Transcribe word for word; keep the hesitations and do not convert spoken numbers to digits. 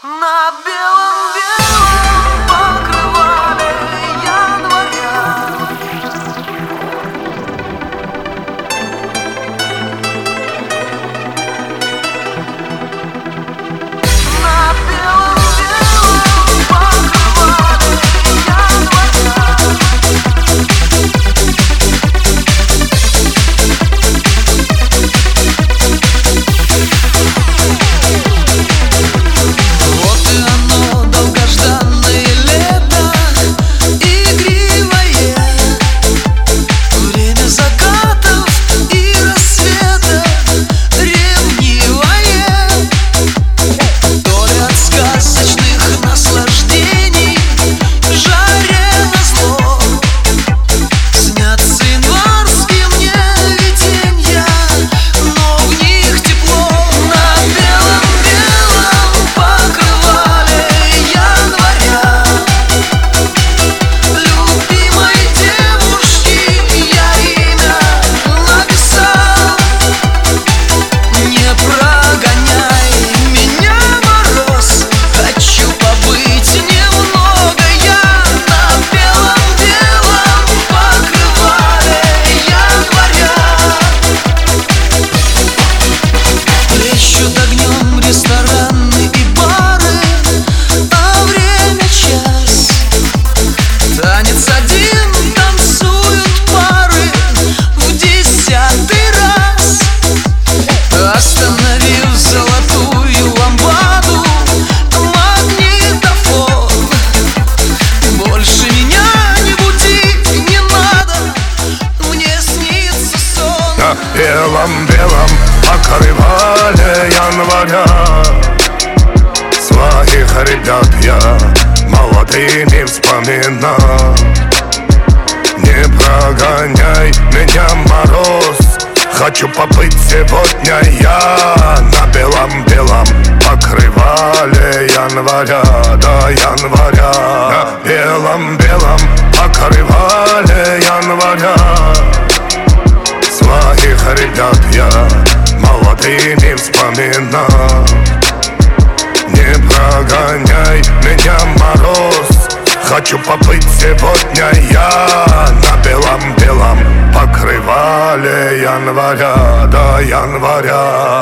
На белом-белом покрывале января На белом-белом покрывале января Вот и оно, долгожданное лето, игривое, время закатов и рассветов, ревнивое. То ли от сказочных наслаждений, жаре назло, снятся январские мне виденья, но в них тепло. На белом-белом покрывале января любимой девушки я имя написал. Не прогоняй меня, мороз, хочу побыть немного я на белом-белом покрывале января. Плещут огнем рестораны и бары, а время час. Танец один танцуют пары в десятый раз. Остановив золотую лампаду, магнитофон, больше меня не буди, не надо, мне снится сон. На белом-белом покрывале января своих ребят я молодыми вспоминал. Не прогоняй меня, мороз, хочу побыть сегодня я на белом-белом покрывале января, до января. На белом-белом покрывале января своих ребят я молодыми вспоминал. Не прогоняй меня, мороз, хочу побыть сегодня я на белом-белом покрывале января, до января.